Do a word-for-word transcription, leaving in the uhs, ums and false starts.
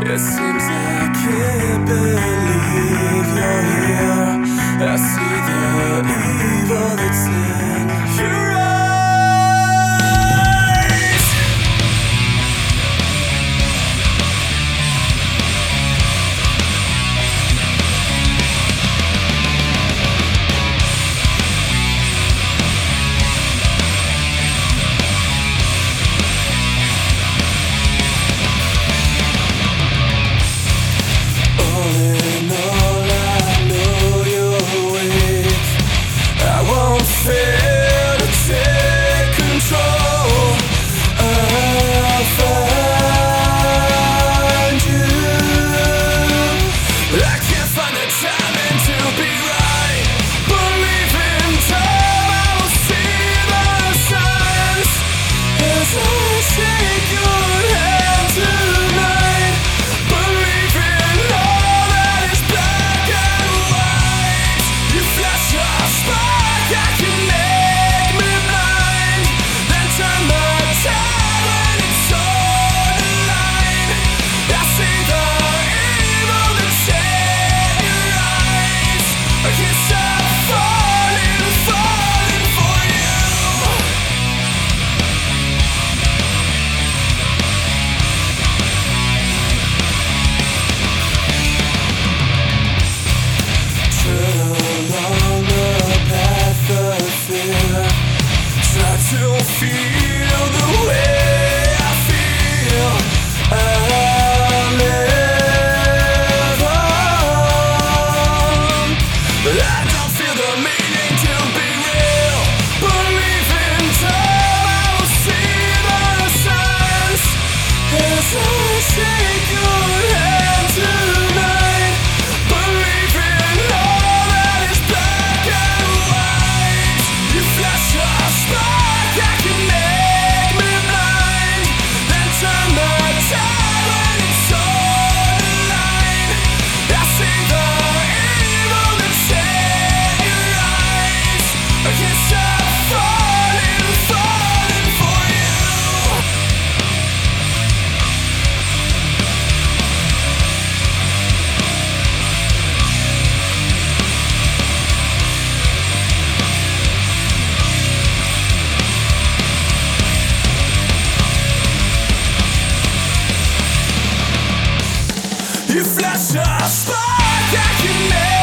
It seems I can't believe you're here. I see the evil that's in your eyes. All in all, I know you're awake. I won't fail to take control. I'll find you. I can't find the timing to be right. Believe in time, I will see the signs as I shake your hand tonight. Believe in all that is black and white. You flash a spark, I can make me blind. Then turn the tide when it's on the line. I see the evil that's in your eyes. I can't stop falling, falling for you. Tread along the path of fear. Try to feel the way I feel. I'll live on. I don't feel the meaning to be real. Believe in time, I will see the signs as I shake your hand tonight. Believe in all that is black and white. You flash a spark, I can make me blind. Then turn the tide when it's on the line. I see the evil that's in your eyes. I can't stop falling, falling for you. You flash a spark, I can make